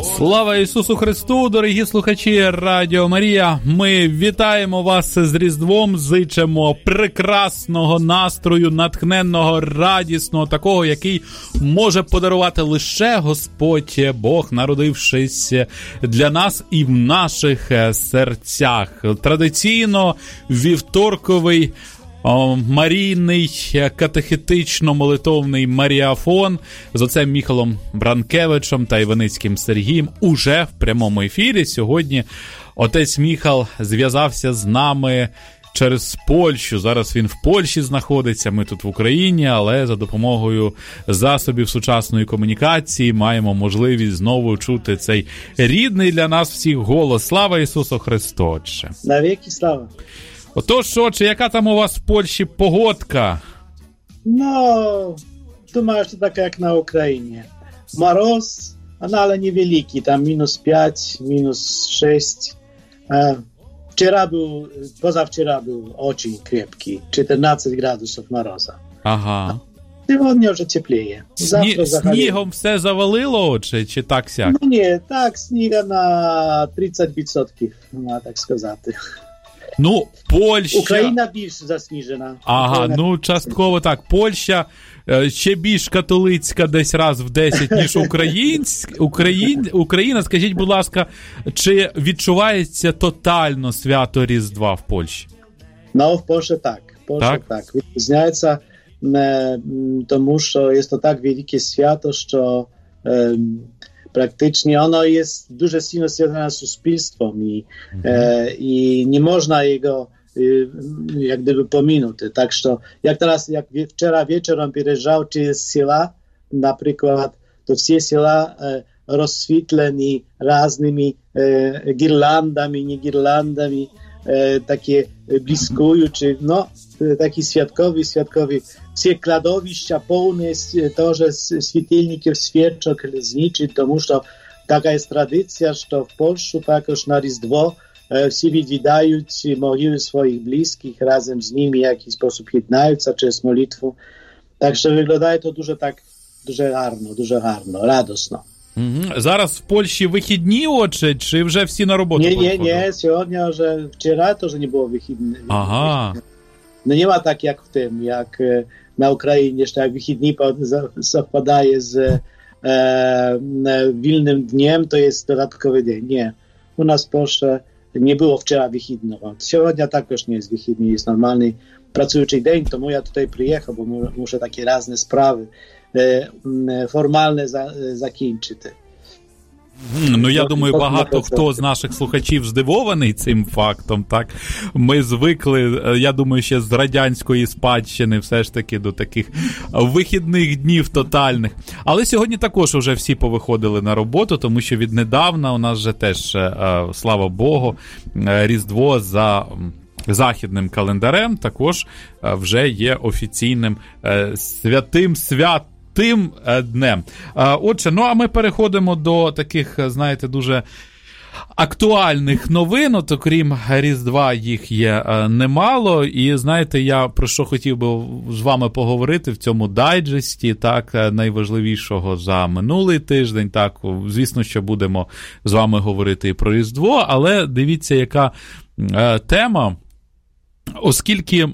Слава Ісусу Христу, дорогі слухачі Радіо Марія! Ми вітаємо вас з Різдвом, зичимо прекрасного настрою, натхненного, радісного, такого, який може подарувати лише Господь Бог, народившись для нас і в наших серцях. Традиційно вівторковий Марійний катехетично-молитовний Маріафон з отцем Міхалом Бранкевичем та Іваницьким Сергієм уже в прямому ефірі. Сьогодні отець Міхал зв'язався з нами через Польщу. Зараз він в Польщі знаходиться, ми тут в Україні, але за допомогою засобів сучасної комунікації маємо можливість знову чути цей рідний для нас всіх голос. Слава Ісусу Христу, Отче! Навіки слава! Отож, Отче, яка там у вас в Польщі погодка? No, думаю, що така, як на Україні. Мороз, але невеликий, там -5, -6. Позавчора був дуже крепкий, 14 градусів мороза. Ага. Сьогодні вже тепліє. Снігом все завалило, Отче, чи так-сяк? Ну, ні, так, сніга на 30%, можна так сказати. Ну, Польща... Україна більш засніжена. Ага, ну, частково так. Польща ще більш католицька десь раз в 10, ніж Україна. Скажіть, будь ласка, чи відчувається тотально свято Різдва в Польщі? Ну, в Польщі так. Так. Відрізняється, тому що є то так велике свято, що praktycznie ono jest дуже сильно związane z суспільством i nie można jego jak gdyby pominąć. Tak, że jak teraz, jak wczoraj wieczorem przyjeżdżał через села, na przykład, to wszystkie sela rozświetleni raznymi girlandami, nie girlandami, takie bliskujące, no, taki świadkowy. Все кладовища повні теж світильників, свічок, знічить, тому що така є традиція, що в Польщі також на Різдво всі відвідають могили своїх близьких, разом з ними в якийсь спосіб єднаються через молитву. Так що виглядає то дуже гарно, радісно. Зараз в Польщі вихідні, Отче, чи вже всі на роботу походили? Ні, сьогодні вже, вчора теж не було вихідних. Ага. No nie ma tak jak w tym, jak na Ukrainie, że jak wychidni совпадає z wolnym dniem, to jest dodatkowy dzień. Nie. U nas w Polsce nie było wczoraj wychidnego. Сегодня також nie jest wychidny, jest normalny pracujący dzień, to ja tutaj przyjechał, bo muszę takie różne sprawy formalne закінчити. Ну, я думаю, багато хто з наших слухачів здивований цим фактом, так? Ми звикли, я думаю, ще з радянської спадщини все ж таки до таких вихідних днів тотальних. Але сьогодні також вже всі повиходили на роботу, тому що віднедавна у нас же теж, слава Богу, Різдво за західним календарем також вже є офіційним святим тим днем. Отже, ну а ми переходимо до таких, знаєте, дуже актуальних новин, от окрім Різдва їх є немало, і знаєте, я про що хотів би з вами поговорити в цьому дайджесті, так, найважливішого за минулий тиждень, так, звісно, що будемо з вами говорити і про Різдво, але дивіться, яка тема, оскільки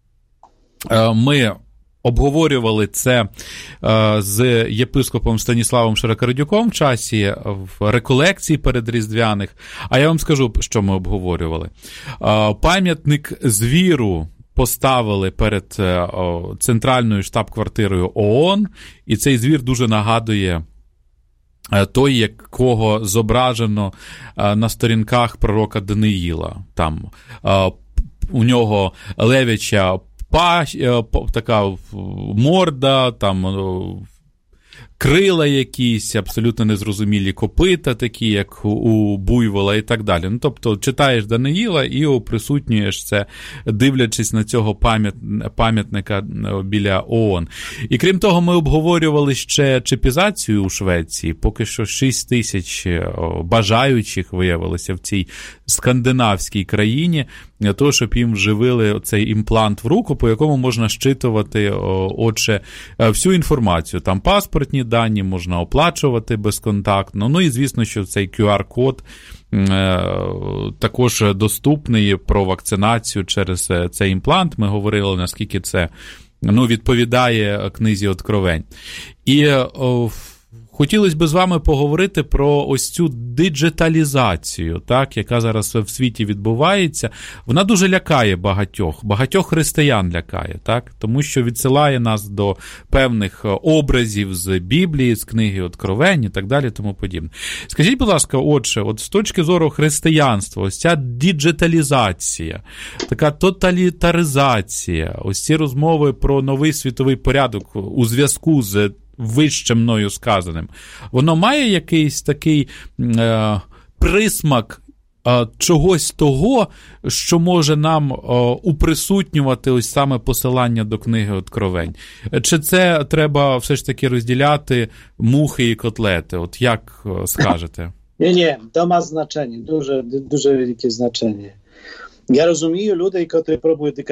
ми обговорювали це з єпископом Станіславом Широкородюком в часі в реколекції передріздвяних. А я вам скажу, що ми обговорювали. Пам'ятник звіру поставили перед центральною штаб-квартирою ООН, і цей звір дуже нагадує той, якого зображено на сторінках пророка Даниїла. Там у нього левяча така морда, там крила якісь, абсолютно незрозумілі копита, такі, як у буйвола і так далі. Ну, тобто, читаєш Даниїла і оприсутнюєш це, дивлячись на цього пам'ятника біля ООН. І крім того, ми обговорювали ще чіпізацію у Швеції. Поки що 6 тисяч бажаючих виявилося в цій скандинавській країні. для того, щоб їм вживили цей імплант в руку, по якому можна щитувати, отже, всю інформацію. Там паспортні дані, можна оплачувати безконтактно. Ну і, звісно, що цей QR-код також доступний про вакцинацію через цей імплант. Ми говорили, наскільки це відповідає книзі Откровень. І хотілося б з вами поговорити про ось цю диджиталізацію, так, яка зараз в світі відбувається. Вона дуже лякає багатьох християн лякає, так, тому що відсилає нас до певних образів з Біблії, з книги Откровень і так далі, тому подібне. Скажіть, будь ласка, отже, от з точки зору християнства, ось ця диджиталізація, така тоталітаризація, ось ці розмови про новий світовий порядок у зв'язку з вище мною сказаним, воно має якийсь такий присмак чогось того, що може нам уприсутнювати ось саме посилання до книги Откровень? Чи це треба все ж таки розділяти мухи і котлети? От як скажете? Ні, то ma значення, дуже велике значення. Я розумію людей, які пробують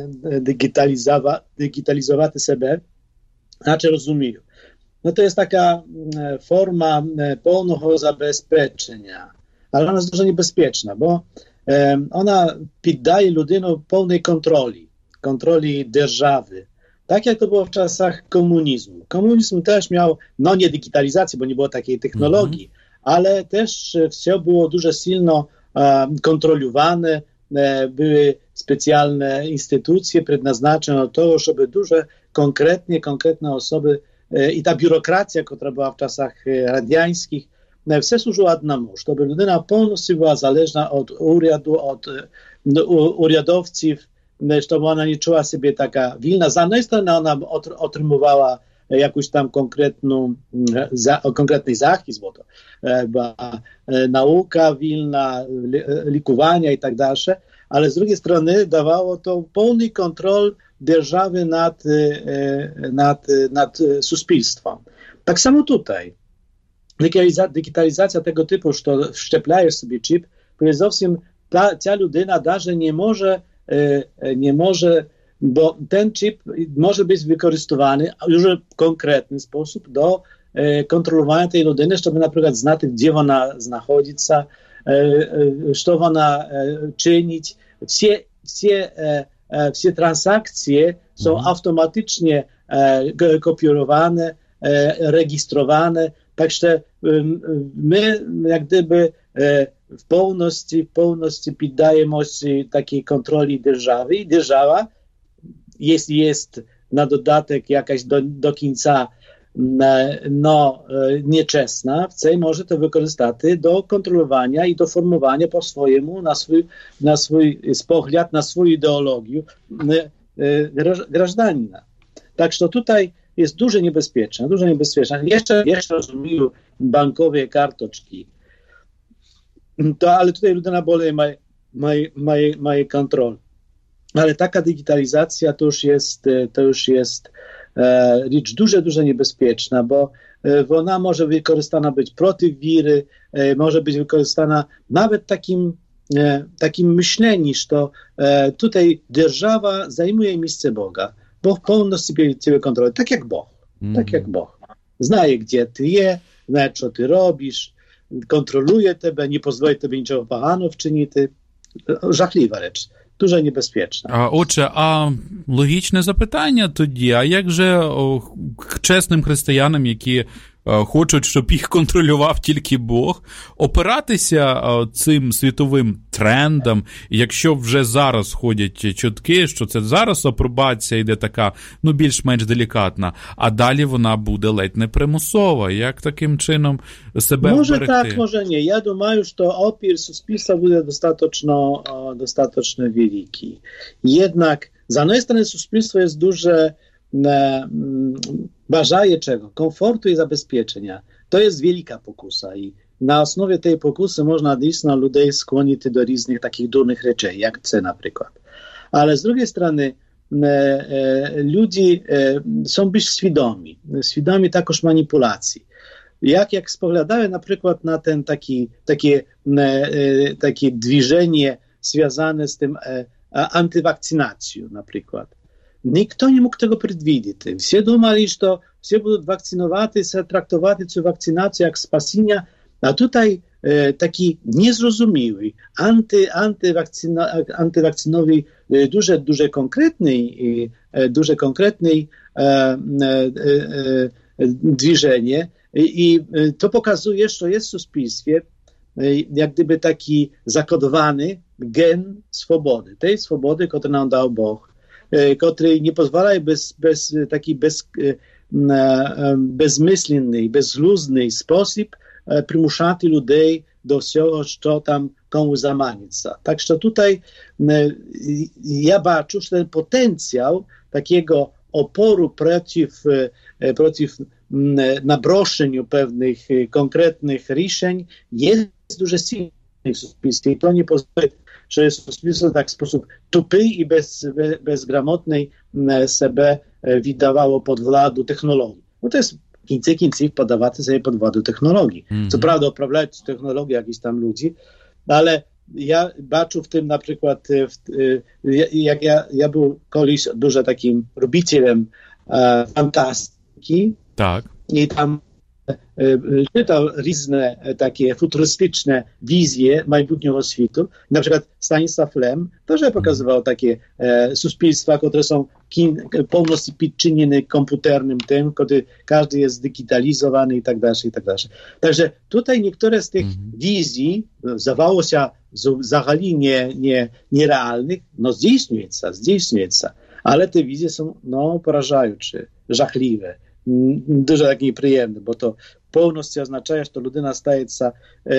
digitalizować себе, znaczy rozumію. No to jest taka forma pełnego zabezpieczenia, ale ona jest dużo niebezpieczna, bo ona poddaje ludynom pełnej kontroli держаwy. Tak jak to było w czasach komunizmu. Komunizm też miał, nie digitalizację, bo nie było takiej technologii, ale też wszystko było dużo silno kontrolowane, były specjalne instytucje przeznaczone do tego, żeby duże, konkretne osoby i ta biurokracja, która była w czasach radiańskich, все służyło одному, żeby ludyna pełności była zależna od urządu, od urzędowców, żeby ona nie czuła sobie taka wilna. Z jednej strony ona otrzymywała jakąś tam konkretny zachęt, bo to była nauka wilna, likowania i tak dalej, ale z drugiej strony dawało to pełny kontrol держаwy nad suspilstwem. Tak samo tutaj. Digitalizacja tego typu, że wszczepiasz sobie chip, przede ta ludyna даже nie może, bo ten chip może być wykorzystywany już w konkretny sposób do kontrolowania tej ludyny, żeby na przykład znać, gdzie ona znajduje się, co ona czynić. Все transakcje są automatycznie kopiowane, rejestrowane, tak że my jak gdyby w pełności poddajemy się takiej kontroli держаwy i держава, jeśli jest na dodatek jakaś do końca nieczesna, może to wykorzystać do kontrolowania i do formowania po swojemu, na swój pogląd, na swoją ideologię grażdanina. Tak, że tutaj jest dużo niebezpieczne. Jeszcze rozumiem bankowe kartoczki, ale tutaj ludzie na bole mają kontrolę. Ale taka digitalizacja to już jest rzecz dużo niebezpieczna, bo ona może wykorzystana być przeciw wiry, może być wykorzystana nawet takim myśleniem, że tutaj держава zajmuje miejsce Boga. Bóg w pełności ciebie kontroluje, tak jak Bóg. Znaje, gdzie ty jest, znaje, co ty robisz, kontroluje ciebie, nie pozwoli tobie niczego poganego wczynić. Жахлива rzecz. Дуже небезпечна. Отже, логічне запитання тоді, а як же чесним християнам, які хочуть, щоб їх контролював тільки Бог, опиратися цим світовим трендам, якщо вже зараз ходять чутки, що це зараз апробація йде така, більш-менш делікатна, а далі вона буде ледь не примусова. Як таким чином себе może вберегти? Tak, może nie. Ja думаю, że opór суспільства буде достаточно wielki. Jednak z jednej strony суспільство jest duże, bажає czego? Komfortu i zabezpieczenia. To jest wielka pokusa i na osnowie tej pokusy można dійсно ludzi skłonić do różnych takich durnych rzeczy, jak це, na przykład. Ale z drugiej strony ludzie są być świadomi takoż manipulacji. Jak spoglądają na przykład na ten takie движение związane z tym antywakcynacją na przykład. Nikt nie mógł tego przewidzieć. Wszyscy думали, że wszyscy będą wakcynowaty, traktowaty tę wakcynację jak spasienia, a tutaj taki niezrozumiały, antywakcynowy, duże konkretny движenie i to pokazuje, że jest w społeczeństwie jak gdyby taki zakodowany gen swobody, tej swobody, którą nam dał Bóg, który nie pozwala taki bezmyślny, bezluzny sposób przymuszać ludzi do wszystkiego, co tam komu zamanica. Także tutaj ja baczę, że ten potencjał takiego oporu przeciw nabroszeniu pewnych konkretnych решень jest дуже silny w społeczeństwie. I to nie pozwoli, że społeczeństwo tak w sposób tupy i bezgramotny sobie wydawało pod władzę technologii. No to jest kińcy podawaty sobie pod władzę technologii. Co prawda uprawiać technologię jakichś tam ludzi, ale ja baczę w tym na przykład, jak ja był kiedyś dużo takim lubicielem fantastyki. Tak. I tam czytał różne takie futurystyczne wizje majbutniego światu. Na przykład Stanisław Lem też pokazywał takie społeczeństwa, które są pełności podczynione komputernym tym, kiedy każdy jest zdigitalizowany i tak dalej, i tak dalej. Także tutaj niektóre z tych wizji zdawało się zagali nierealnych, no zdziejsniują się, ale te wizje są porażające, żachliwe. Дуже tak nieprzyjemne, bo to pełności oznacza, że to ludyna staje się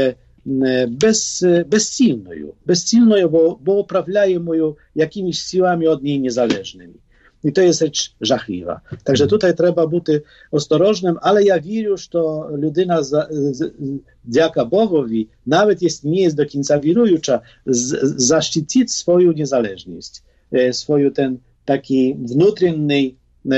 bezsilną, bo uprawiają ją jakimiś siłami od niej niezależnymi. I to jest rzecz żachliwa. Także tutaj trzeba być ostrożnym, ale ja wierzę, że to ludyna dzięki Bogowi, nawet jeśli nie jest do końca wierująca, zaszczycić swoją niezależność, swoją ten taki внутренний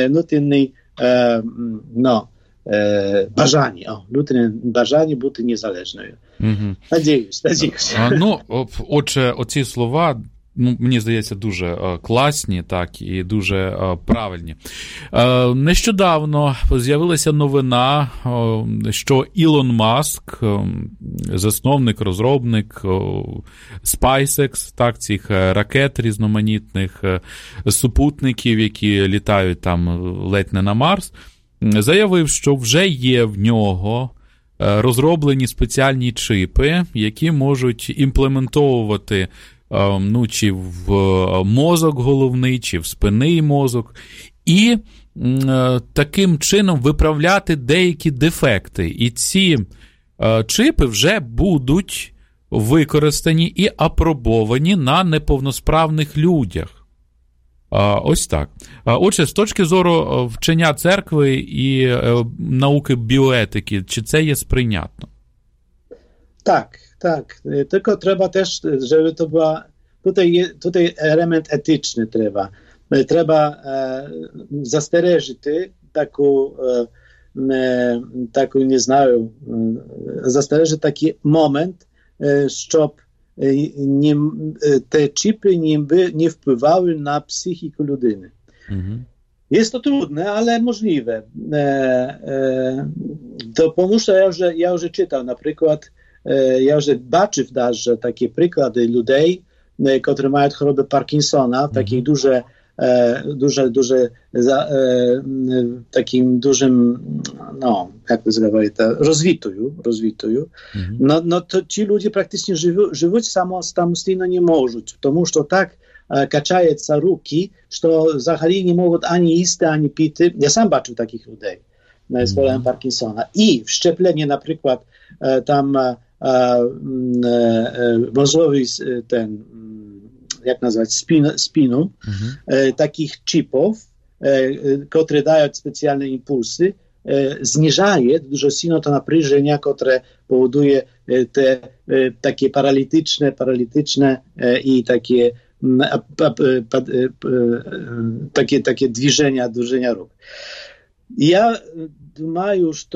бажання бути незалежною. Надіюсь. Отже, оці слова, мені здається, дуже класні, так, і дуже правильні. Нещодавно з'явилася новина, що Ілон Маск, засновник, розробник SpaceX, так, цих ракет різноманітних, супутників, які літають там ледь не на Марс, заявив, що вже є в нього розроблені спеціальні чипи, які можуть імплементовувати чи в мозок головний, чи в спинний мозок, і таким чином виправляти деякі дефекти. І ці чипи вже будуть використані і апробовані на неповносправних людях. Ось так. Отже, з точки зору вчення церкви і науки біоетики, чи це є сприйнятно? Tak. Tylko trzeba też, żeby to była, tutaj element etyczny trzeba. Trzeba zastrzeżyć taką, nie znаю, zastrzeżyć taki moment, żeby te chipy nie wpływały na psychikę ludyny. Jest to trudne, ale możliwe. To pomóżę, ja już czytał na przykład, ja już baczę w darze takie przykłady ludzi, którzy mają chorobę Parkinsona, takich takim dużym, jak to zgawają, rozwitują. No to ci ludzie praktycznie żyć samostійно nie mogą, потому что tak kaczają ruki, że zachali nie mogą ani jeść, ani pić. Ja sam baczę takich ludzi z chorobą Parkinsona. I wszczeplenie na przykład tam mózgowy ten, jak nazwać, spinu, takich chipów, które dają specjalne impulsy, zniżaje dużo silno to napряжenie, które powoduje te takie paralityczne i takie движenia róg. Ja думаю, że to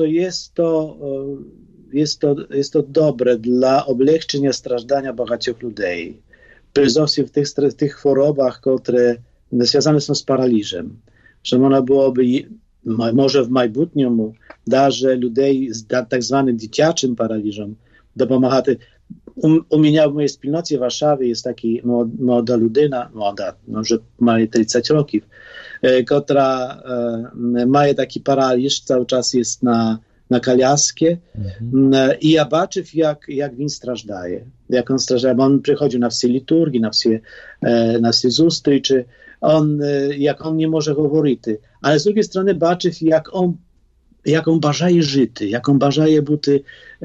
jest to dobre dla облегчenia stраждania багатьох людей. zowsім w tych chorobach, które związane są z paraliżem. Że można byłoby może w майбутньому даже людей з так званим дитячим параліжем допомагати. У мене в моїй спільноті в Варшаві є така молода людина, вже має 30 років, котра має такий параліж, cały czas jest na колясці, i ja бачив, jak він страждає. Jak on страждає, bo on przychodził na всі liturgii, na всі зустрічі, jak on nie może говорити. Ale z drugiej strony бачив, jak on бажає жити, jak on бажає бути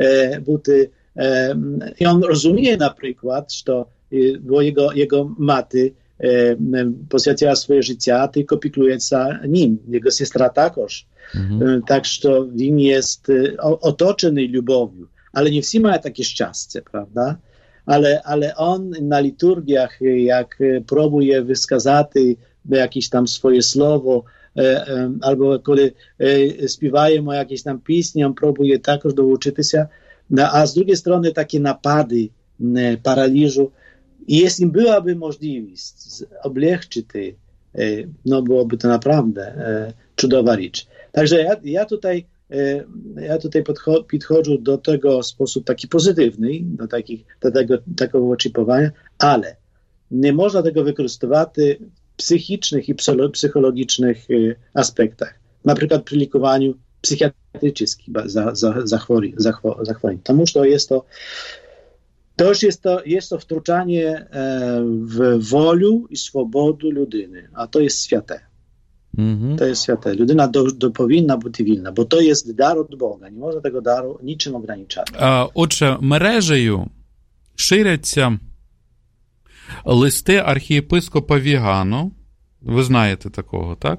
i on rozumie na przykład, że bo jego maty poświęciła swoje życie, tylko pikluje się nim. Jego siostra także. Tak, że on jest otoczony lubowią. Ale nie wszyscy mają takie szczęście, prawda? Ale on na liturgiach, jak próbuje wyskazać jakieś tam swoje słowo, albo kiedy śpiewają jakieś tam pieśni, on próbuje także douczyć się. A z drugiej strony takie napady paraliżu, i jeśli byłaby możliwość oblегчить, no byłoby to naprawdę cudowa rzecz. Także ja tutaj podchodzę do tego w sposób taki pozytywny, do takiego oczekiwania, ale nie można tego wykorzystywać w psychicznych i psychologicznych aspektach. Na przykład przy liekowaniu psychiatrycznych zachorowań. Тому że jest to wtrącanie w wolę i swobodę ludyny, a to jest święte. To jest święte. Ludyna powinna być wolna, bo to jest dar od Boga. Nie można tego daru niczym ograniczać. Отже, мережею ширяться листи архієпископа Вігано. Ви знаєте такого, так?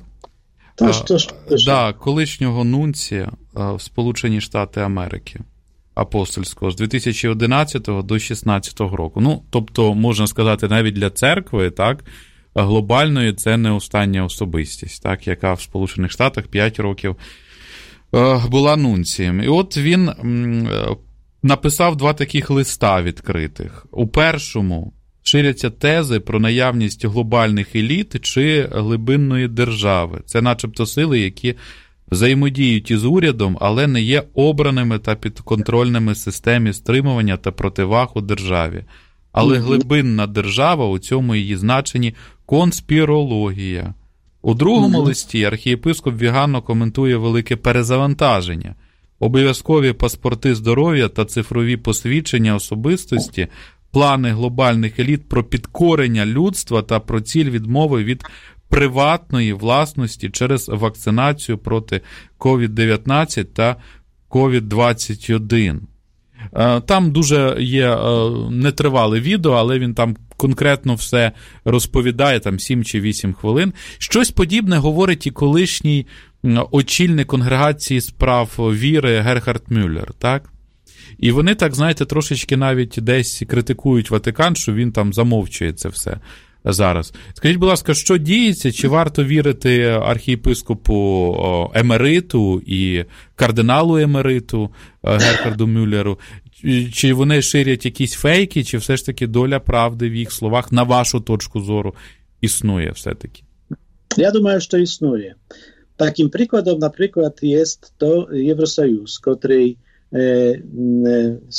Колишнього нунція в Сполучені Штати Америки, апостольського, з 2011 до 2016 року. Ну, тобто, можна сказати, навіть для церкви, так, глобальної це не остання особистість, так, яка в Сполучених Штатах 5 років була нунцієм. І от він написав 2 таких листа відкритих. У першому ширяться тези про наявність глобальних еліт чи глибинної держави. Це начебто сили, які взаємодіють із урядом, але не є обраними та підконтрольними системі стримування та противаг у державі. Але глибинна держава, у цьому її значенні конспірологія. У другому листі архієпископ Вігано коментує велике перезавантаження. Обов'язкові паспорти здоров'я та цифрові посвідчення особистості, плани глобальних еліт про підкорення людства та про ціль відмови від приватної власності через вакцинацію проти COVID-19 та COVID-21. Там дуже є нетривале відео, але він там конкретно все розповідає, там 7 чи 8 хвилин. Щось подібне говорить і колишній очільник конгрегації справ віри Герхард Мюллер, так? І вони так, знаєте, трошечки навіть десь критикують Ватикан, що він там замовчує це все зараз. Скажіть, будь ласка, що діється? Чи варто вірити архієпископу емериту і кардиналу емериту Герхарду Мюллеру? Чи вони ширять якісь фейки, чи все ж таки доля правди в їх словах, на вашу точку зору, існує все-таки? Ja думаю, що існує. Таким прикладом, наприклад, є то Євросоюз, який w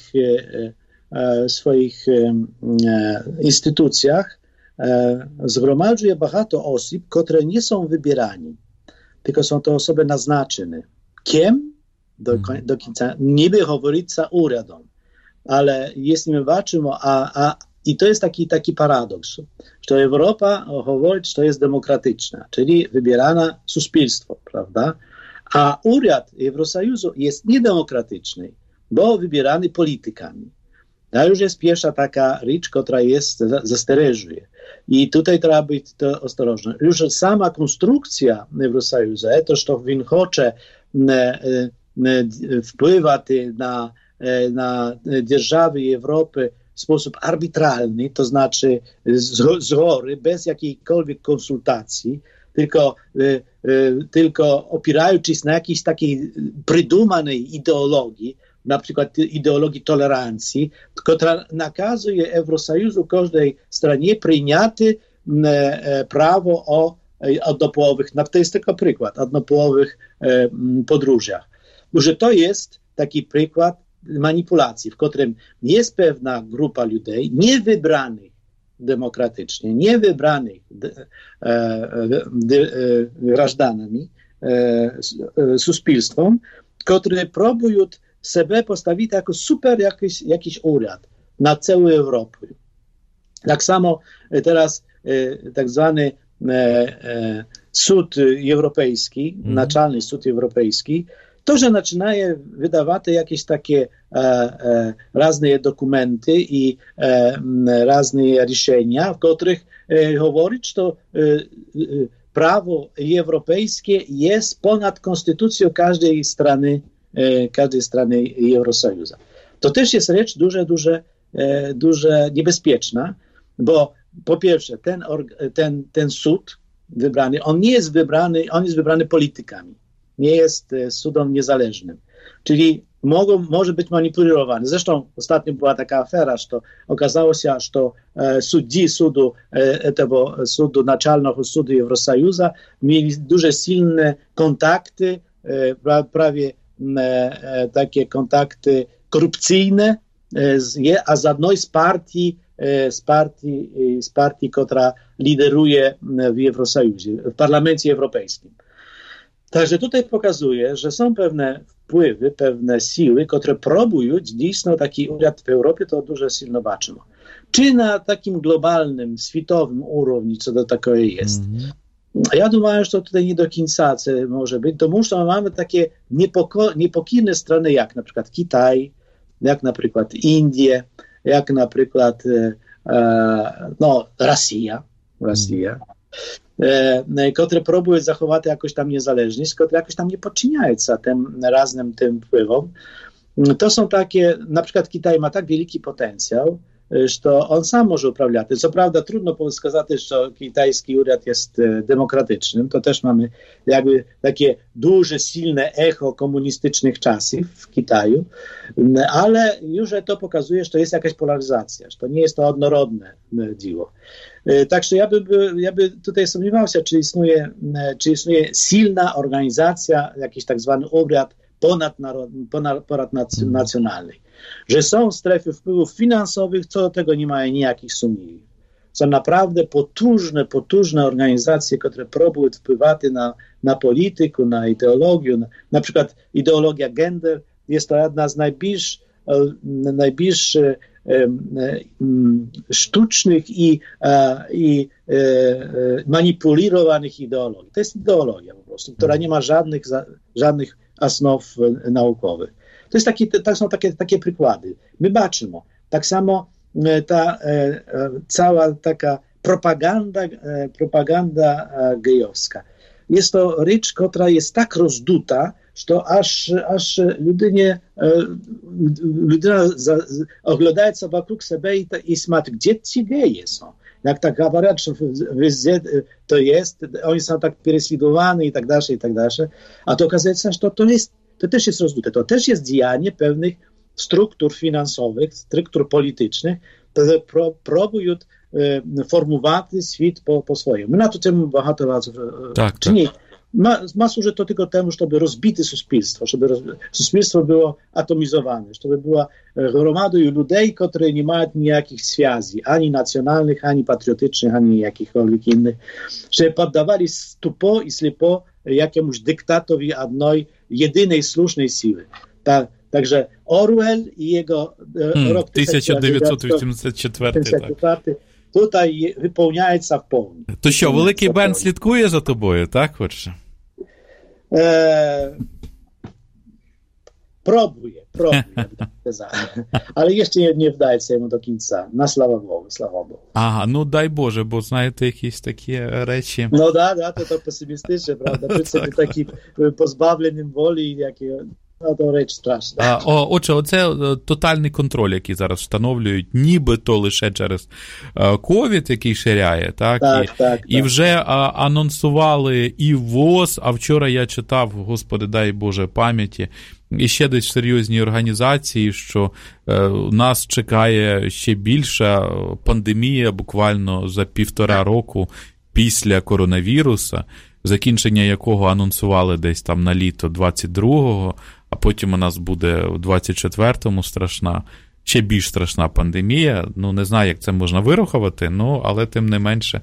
swoich instytucjach zgromadzuje багато osób, które nie są wybierani, tylko są to osoby naznaczone. Kim? Do końca niby говориться урядом, ale jeśli my patrzymy, i to jest taki paradoks, że Europa mówi, że to jest demokratyczna, czyli wybierana suspilstwo, prawda? A urząd Eurosojuszu jest niedemokratyczny, bo wybierany politykami. To już jest pierwsza taka rzecz, która jest zastrzeżuje. I tutaj trzeba być to ostrożny. Już sama konstrukcja Eurosojuszu, to, że on chce wpływać na держawy Europy w sposób arbitralny, to znaczy z góry, bez jakiejkolwiek konsultacji, tylko opierając się na jakiejś takiej przydumanej ideologii, na przykład ideologii tolerancji, która nakazuje Eurosojuszu każdej stronie przyjęty prawo o jednopłowych, to jest tylko przykład, jednopłowych podróżach. Że to jest taki przykład manipulacji, w którym jest pewna grupa ludzi niewybranych demokratycznie, niewybranych grażdanami, suspilstwom, które próbują sobie postawić jako super jakiś urząd na całą Europę. Tak samo teraz tak zwany Sąd Europejski, Naczelny Sąd Europejski, to, że zaczynaje wydawać jakieś takie różne dokumenty i różne решения, w których mówi, że prawo europejskie jest ponad konstytucją każdej strony Eurosojuszu. To też jest rzecz dużo niebezpieczna, bo po pierwsze ten sąd wybrany, on jest wybrany politykami. Nie jest sądem niezależnym. Czyli może być manipulowany. Zresztą ostatnio była taka afera, że okazało się, że судьи tego sądu, Naczelnego Sądu Eurosojuszu mieli дуже silne kontakty, prawie takie kontakty korupcyjne, a z jednej z partii, która lideruje w Eurosojuzie, w Parlamencie Europejskim. Także tutaj pokazuje, że są pewne wpływy, pewne siły, które próbują dziś taki urząd w Europie, to dużo silno baczymy. Czy na takim globalnym, światowym urowni, co do takiego jest? Ja думаю, że to tutaj nie do końca może być, тому że mamy takie niepokojne strony, jak na przykład Kitaj, jak na przykład Indie, jak na przykład Rosja, które próbują zachować jakoś tam niezależność, które jakoś tam nie podczyniają się tym wpływom. To są takie, na przykład Kitaj ma tak wielki potencjał, że on sam może uprawiać. Co prawda trudno powiedzieć, że kitajski urząd jest demokratycznym, to też mamy jakby takie duże, silne echo komunistycznych czasów w Kitaju, ale już to pokazuje, że to jest jakaś polaryzacja, że to nie jest to jednorodne dzieło. Także ja by tutaj sumniewał się, czy istnieje silna organizacja, jakiś tak zwany urząd ponadnacjonalny. Że są strefy wpływów finansowych, co do tego nie mają nijakich sumień. Są naprawdę potężne organizacje, które próbują wpływać na politykę, na ideologię. Na przykład ideologia gender jest to jedna z najbliższych sztucznych i manipulowanych ideologii. To jest ideologia po prostu, która nie ma żadnych osnów naukowych. To są takie przykłady. My baczymy. Tak samo ta cała taka propaganda gejowska. Jest to rzecz, która jest tak rozduta, że aż ludyna oglądają się wokół siebie i смотрят, gdzie ci geje są. Jak tak mówią, że wезде to jest, oni są tak prześladowani i tak dalej, a to okazuje się, że to też jest rozdute. To też jest działanie pewnych struktur finansowych, struktur politycznych, które próbują formułować świat po swojemu. My na to temu bardzo razy czynimy. Ma służyć to tylko temu, żeby rozbite suspilstwo, żeby suspilstwo było atomizowane, żeby była gromadą ludzi, którzy nie mają nijakich związków, ani nacjonalnych, ani patriotycznych, ani jakichkolwiek innych, żeby poddawali stupo i ślepo jakiemuś dyktatowi jednej, jedynej słusznej siły. Także Orwell i jego rok 1984. Tutaj wypełniається в повні. То що, Великий Бен слідкує за тобою, так, хоче? Próbuje. Ale jeszcze nie wdaje się mu do końca. Na слава Богу. Ага, ну дай Боже, бо знаєте, якісь такі речі. Ну да, то песимістичне, правда. При цьому такі позбавленим волі, які... No to rzecz straszna. Отже, оце тотальний контроль, який зараз встановлюють, нібито лише через ковід, який ширяє, так? І вже анонсували і ВОЗ, а вчора я читав, господи, дай Боже пам'яті, і ще десь серйозні організації, що нас чекає ще більша пандемія буквально за 1,5 року після коронавіруса, закінчення якого анонсували десь там на літо 22-го, а потім у нас буде в 24-му ще більш страшна пандемія. Ну, не знаю, як це можна вирахувати, але тим не менше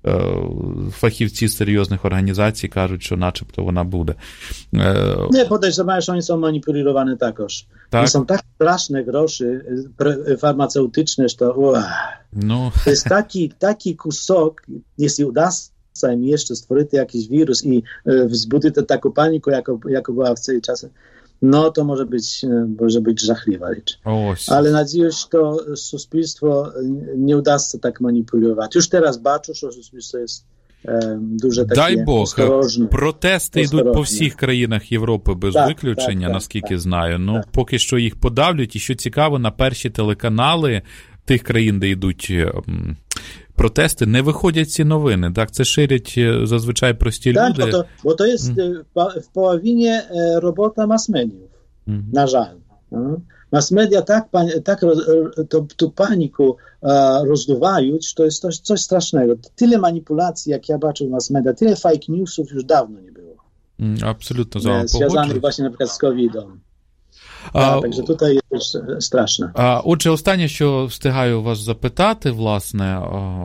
фахівці серйозних організацій кажуть, що начебто вона буде. Nie, podejrzewam, że oni są manipulowani takoż. Tak? Są tak straszne groszy farmaceutyczne, że to jest taki kusok, jeśli uda się im jeszcze stworzyć jakiś wirus i wzbudzić taką panikę, jako była w całej czasie, no to może być żachliwa rzecz. Ale nadzieję, że to suspilstwo nie uda się tak manipulować. Już teraz baczę, że suspilstwo jest дуже таке Дай Бог, осторожне. Протести йдуть по всіх країнах Європи без виключення, наскільки знаю. Поки що їх подавлять. І що цікаво, на перші телеканали тих країн, де йдуть протести, не виходять ці новини. Так, це ширять зазвичай прості люди. Так, бо то є в половині робота мас-медіїв, на жаль. Мас-медіа так ту паніку роздувають, що є coś страшного. Тyle маніпуляцій, як я бачив в мас-медіа, тyle фейк-ньюсів już давно не було. Абсолютно з вами погоджуюсь. Зв'язаних, власне, наприклад, з ковідом. Takže tutaj jest straszne. Отже, останнє, що встигаю вас запитати, власне,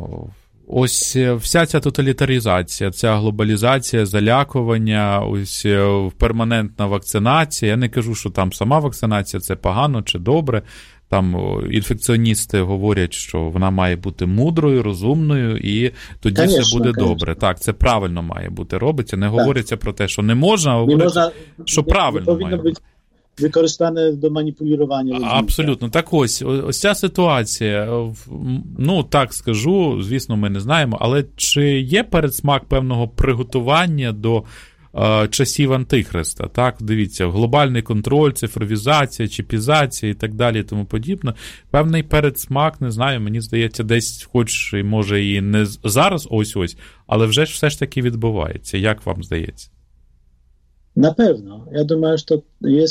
ось вся ця тоталітаризація, ця глобалізація, залякування, ось перманентна вакцинація. Я не кажу, що там сама вакцинація – це погано чи добре. Там інфекціоністи говорять, що вона має бути мудрою, розумною, і тоді все буде добре. Так, це правильно має бути робиться. Не говориться про те, що не можна, а говориться, що правильно має бути. Використане до маніпулювання людьми. Абсолютно. Так ось ця ситуація, так скажу, звісно, ми не знаємо, але чи є передсмак певного приготування до часів Антихриста? Так, дивіться, глобальний контроль, цифровізація, чіпізація і так далі і тому подібне. Певний передсмак, не знаю, мені здається, десь хоч, може, і не зараз ось, але вже ж все ж таки відбувається. Як вам здається? Напевно. Я думаю, що є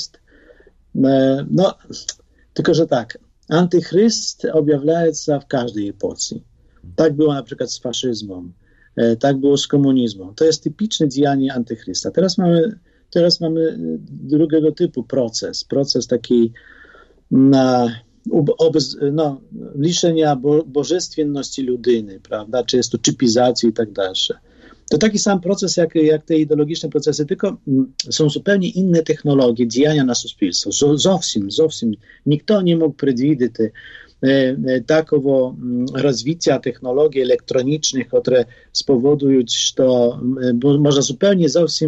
tylko że tak, antychryst objawia się w każdej epoce. Tak było na przykład z faszyzmem, tak było z komunizmem. To jest typiczne działanie antychrysta. Teraz mamy drugiego typu proces taki liczenia bożestwienności ludyny, prawda, czy jest to czypizacji i tak dalsze. To taki sam proces, jak te ideologiczne procesy, tylko są zupełnie inne technologie działania na suspilstwo. Zowsim. Nikt nie mógł przewidzieć takiego rozwicia technologii elektronicznych, które spowodują, że można zupełnie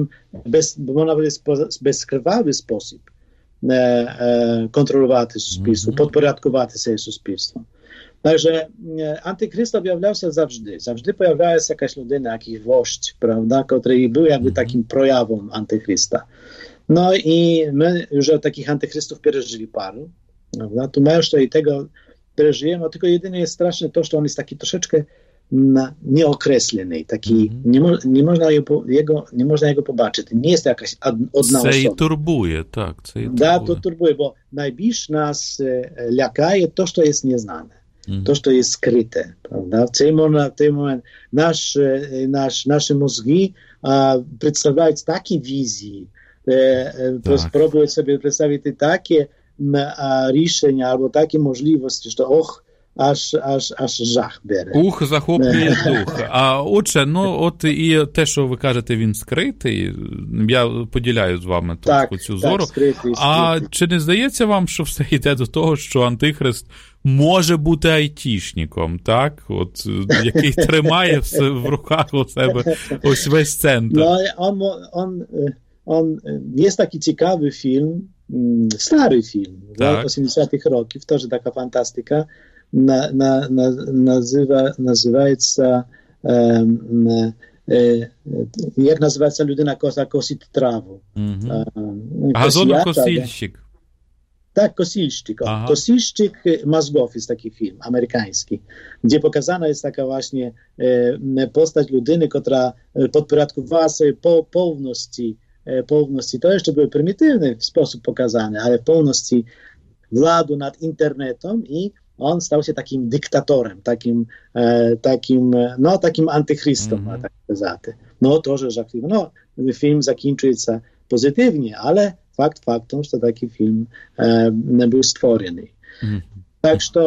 bezkrwawy sposób kontrolować suspilstwo, podporядкувати sobie suspilstwo. Także antychryst objawiał się zawsze pojawiała się jakaś ludyna, jakiś włość, prawda, który był jakby takim projawą antychrysta. No i my już takich antychrystów przeżyli paru, prawda, tu my jeszcze i tego przeżyjemy, tylko jedynie jest straszne to, że on jest taki troszeczkę nieokreślony, taki, nie można jego pobaczyć, nie jest jakaś odna osoba. Це і турбує, так, це і турбує. Да, to turbuje, bo najbliższe nas lakaje to, co jest nieznane. To, co jest skryte, prawda? W tym momencie nasze mózgi przedstawiają takie wizje, próbują sobie przedstawić takie рішення albo takie możliwości, że аж жах бере. Захоплює дух. А отже, от і те, що ви кажете, він скритий, я поділяю з вами цю зору. Скритий. А чи не здається вам, що все йде до того, що Антихрист може бути айтішником, так? От, який тримає в руках у себе ось весь центр. Jest taki ciekawy film, stary film, tak. 80-tych roków, też taka fantastyka, називається як називається людина, яка косить траву. Газонокосильщик. Tak, Kosильщик. Kosильщик mózgów jest taki film amerykański, gdzie pokazana jest taka właśnie postać ludyny, która podporядкувała sobie pełności повності, to jeszcze był prymitywny sposób pokazany, ale w pełności władzy nad internetem i on stał się takim dyktatorem, takim antychrystem, tak сказати. No to, że żarliwe. No, film zakończył się pozytywnie, ale fakt faktem, że taki film był stworzony. Tak, że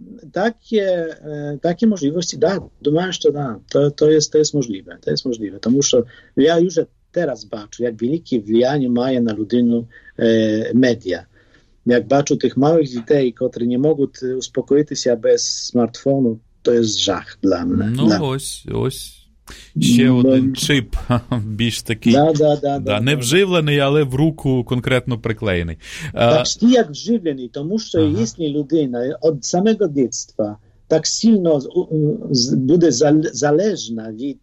takie możliwości, думаю, że to jest możliwe. To jest możliwe, тому що ja już teraz бачу, jak wielkie wpływanie mają na ludzinę media. Jak бачу tych małych dzieci, którzy nie mogą uspokoić się bez smartfonu, to jest żach dla mnie. No ось. Ще один чип, більш такий, не вживлений, але в руку конкретно приклеєний. Так, як вживлений, тому що якщо людина від самого дитинства так сильно буде залежна від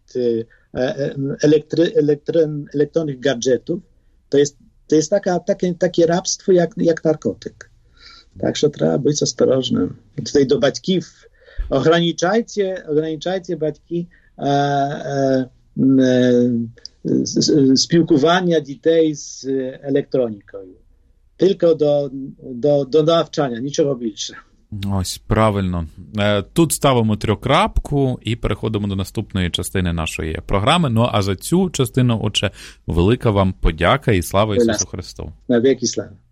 електронних гаджетів, to jest takie rabstwo jak narkotyk. Także trzeba być ostrożnym. Tutaj do батьків ograniczajcie батьки spілкування дітей з електронікою. Тільки до навчання, нічого більше. Ось, правильно. Тут ставимо трьохкрапку і переходимо до наступної частини нашої програми. Ну, а за цю частину, отже, велика вам подяка і слава Ісусу Христу. На віки слава.